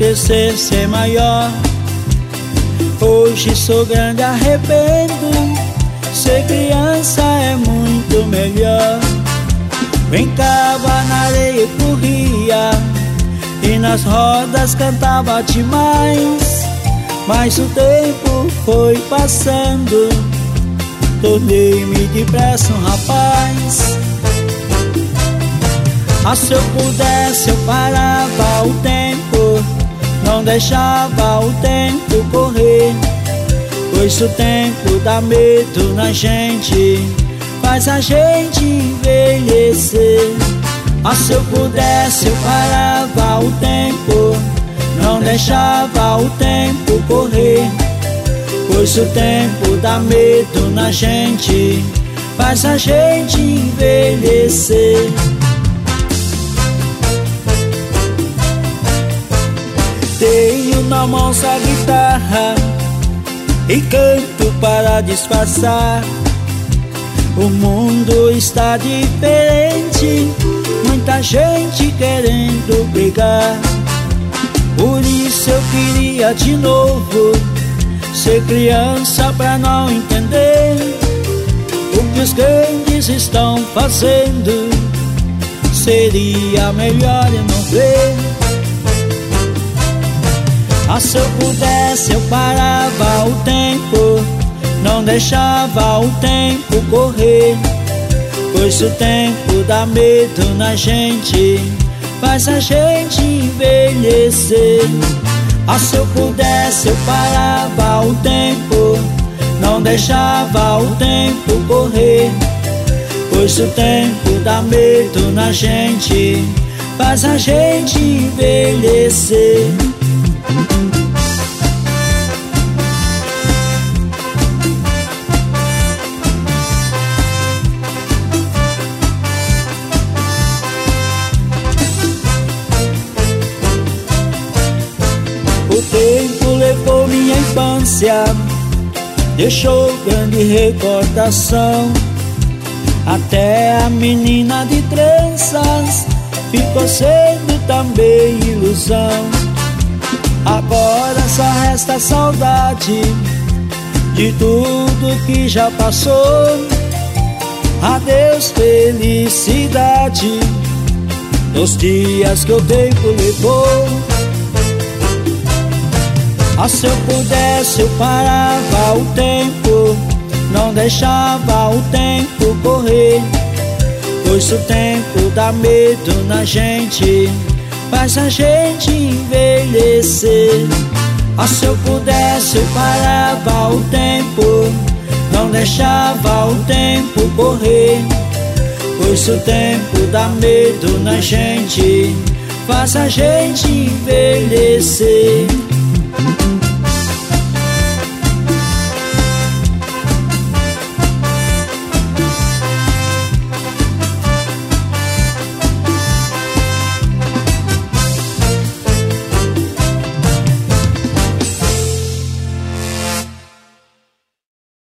crescer, ser maior. Hoje sou grande, arrependo. Ser criança é muito melhor. Brincava na areia e corria, e nas rodas cantava demais. Mas o tempo foi passando, tornei-me depressa um rapaz. Ah, se eu pudesse eu parava o tempo, não deixava o tempo correr. Pois o tempo dá medo na gente, faz a gente envelhecer. Ah, se eu pudesse eu parava o tempo, não deixava o tempo correr. Pois o tempo dá medo na gente, faz a gente envelhecer. Tenho na mão essa guitarra e canto para disfarçar. O mundo está diferente, muita gente querendo brigar. Por isso eu queria de novo ser criança pra não entender o que os grandes estão fazendo. Seria melhor eu não ver. Ah, se eu pudesse eu parava o tempo, não deixava o tempo correr. Pois o tempo dá medo na gente, faz a gente envelhecer. Ah, se eu pudesse eu parava o tempo, não deixava o tempo correr. Pois o tempo dá medo na gente, faz a gente envelhecer. O tempo levou minha infância, deixou grande recordação. Até a menina de tranças ficou sendo também ilusão. Agora só resta saudade de tudo que já passou. Adeus felicidade dos dias que o tempo levou. Ah, se eu pudesse eu parava o tempo, não deixava o tempo correr. Pois o tempo dá medo na gente, faz a gente envelhecer. Ah, se eu pudesse eu parava o tempo, não deixava o tempo correr. Pois o tempo dá medo na gente, faz a gente envelhecer.